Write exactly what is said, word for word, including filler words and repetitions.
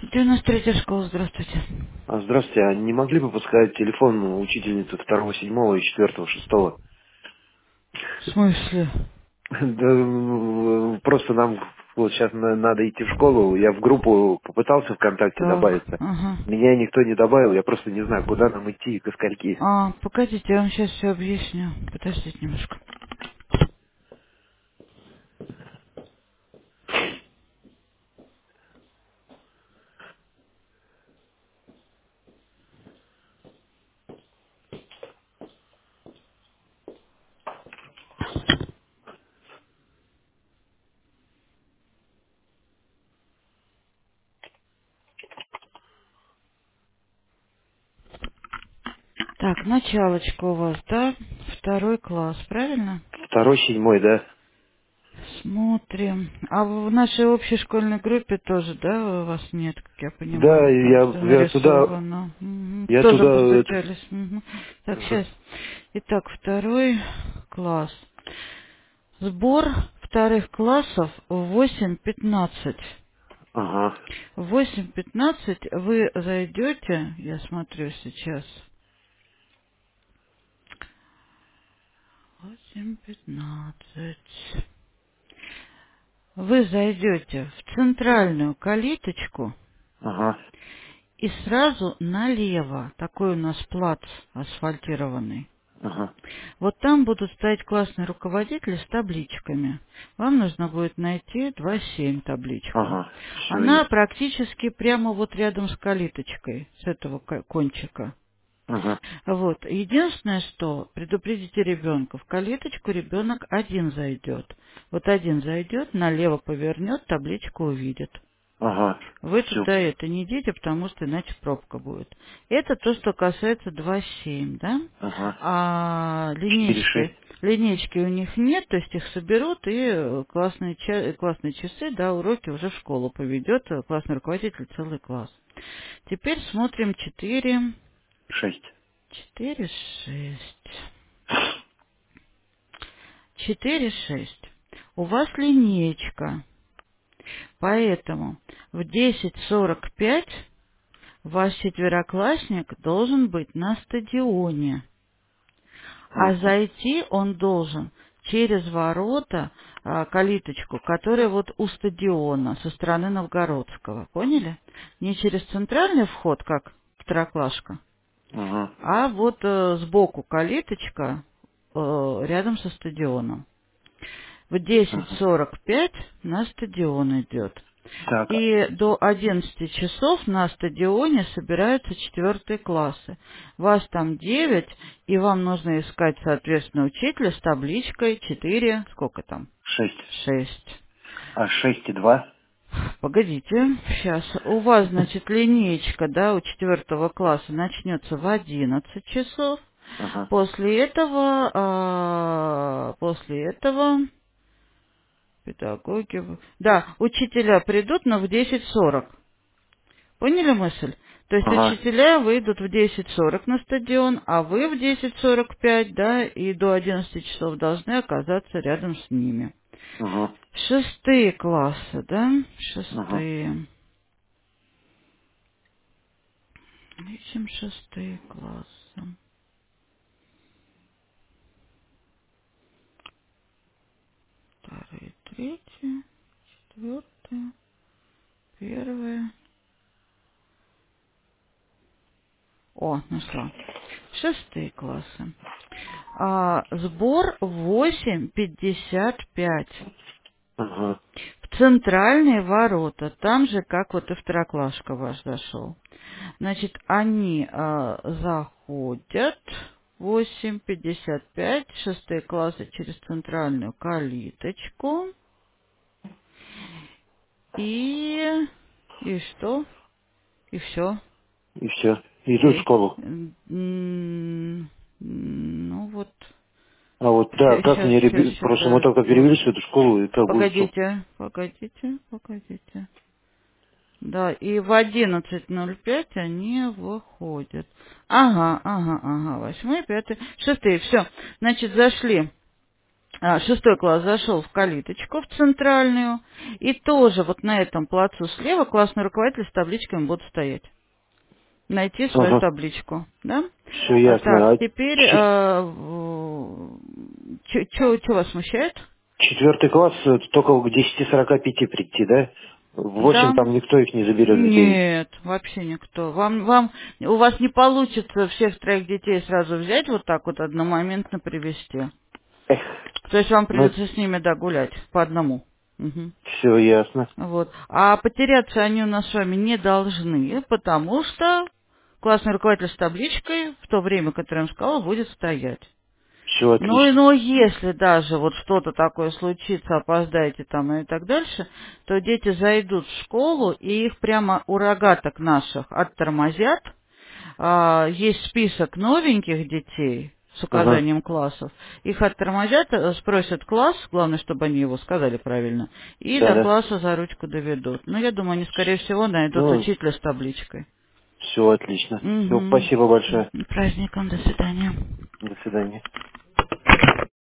девяносто третья школа, здравствуйте. А, Здравствуйте, а не могли бы подсказать телефон учительницы второго седьмого и четвертого шестого? В смысле? Да, м, просто нам вот сейчас надо идти в школу. Я в группу попытался ВКонтакте Так, добавиться. ага. Меня никто не добавил, я просто не знаю, куда нам идти и ко скольки. А, погодите, я вам сейчас все объясню. Подождите немножко. Так, началочка у вас, да? Второй класс, правильно? Второй, седьмой, да? Смотрим. А в нашей общей школьной группе тоже, да, у вас нет, как я Да, понимаю, там я, все я туда, нарисовано. Мгм. я Тоже туда, это, постучались. Мгм. Так, ага, сейчас. Итак, второй класс. Сбор вторых классов в восемь пятнадцать. ага, В восемь пятнадцать вы зайдете, я смотрю сейчас, восемь пятнадцать. Вы зайдете в центральную калиточку ага, и сразу налево, такой у нас плац асфальтированный. ага, Вот там будут стоять классные руководители с табличками. Вам нужно будет найти два семь табличку. ага, все Она есть. практически прямо вот рядом с калиточкой, с этого ко- кончика. Ага, Вот. Единственное, что предупредите ребенка, в калиточку ребенок один зайдет. Вот один зайдет, налево повернет, табличку увидит. ага, Вы все, туда это не идите, потому что иначе пробка будет. Это то, что касается два семь, да? ага, А четыре, линейки, шесть, линейки у них нет, то есть их соберут и э, классные, ча- классные часы, да, уроки уже в школу поведет э, классный руководитель целый класс. Теперь смотрим четыре, шесть. четыре, шесть. четыре, шесть. У вас линеечка, поэтому в десять сорок пять ваш четвероклассник должен быть на стадионе, а Ага, зайти он должен через ворота, а, калиточку, которая вот у стадиона со стороны Новгородского. Поняли? Не через центральный вход, как второклашка, ага, а вот э, сбоку калиточка э, рядом со стадионом. В десять ага. сорок пять на стадион идет. Так, И до одиннадцати часов на стадионе собираются четвертые классы. Вас там девять, и вам нужно искать, соответственно, учителя с табличкой четыре, сколько там? шесть. шесть. А шесть и два? Погодите, сейчас. У вас, значит, линеечка, да, у четвертого класса начнется в одиннадцать часов. Ага, После этого, а, после этого педагоги... Да, учителя придут, но в десять сорок. Поняли мысль? То есть ага, учителя выйдут в десять сорок на стадион, а вы в десять сорок пять, да, и до одиннадцати часов должны оказаться рядом с ними. ага, Шестые классы, да? ага. Шестые. Ищем шестые классы. Вторые, третьи, четвертые, первые. О, нашла. Шестые классы. А, сбор в восемь пятьдесят пять. Ага, В центральные ворота, там же, как вот и второклашка ваш зашел. Значит, они а, заходят в восемь пятьдесят пять, шестые классы через центральную калиточку. И... И что? И все. и все. Иду в И, школу. м, ну вот, А вот, да, как сейчас мне, все реби- просто мы считают только год. перевели в эту школу, и как бы все. Погодите, погодите, погодите. Да, и в одиннадцать ноль пять они выходят. Ага, ага, ага, восьмой, пятый, шестые, все. Значит, зашли А, шестой класс зашел в калиточку, в центральную, и тоже вот на этом плацу слева классный руководитель с табличками будут стоять. Найти свою Ага. табличку, да? Все А, ясно. так, А теперь, ч- что вас смущает? четвертый класс э, только к десяти сорока пяти прийти, да? В восемь Да. там никто их не заберет в девять. Нет, вообще никто. Вам, вам, у вас не получится всех троих детей сразу взять, вот так вот одномоментно привезти. Эх, То есть вам ну, придется с ними, да, гулять по одному. Мгм. все ясно. Вот. А потеряться они у нас с вами не должны, потому что классный руководитель с табличкой в то время, которое я вам сказала, будет стоять. Все Ну и отлично. но если даже вот что-то такое случится, опоздаете там и так дальше, то дети зайдут в школу и их прямо у рогаток наших оттормозят. А, есть список новеньких детей с Ага. указанием классов. Их оттормозят, э, спросят класс, главное, чтобы они его сказали правильно, и до Да-да. класса за ручку доведут. Ну, я думаю, они, скорее всего, найдут Ну, учителя с табличкой. все отлично. Все, Угу. спасибо большое. Праздником, до свидания. До свидания.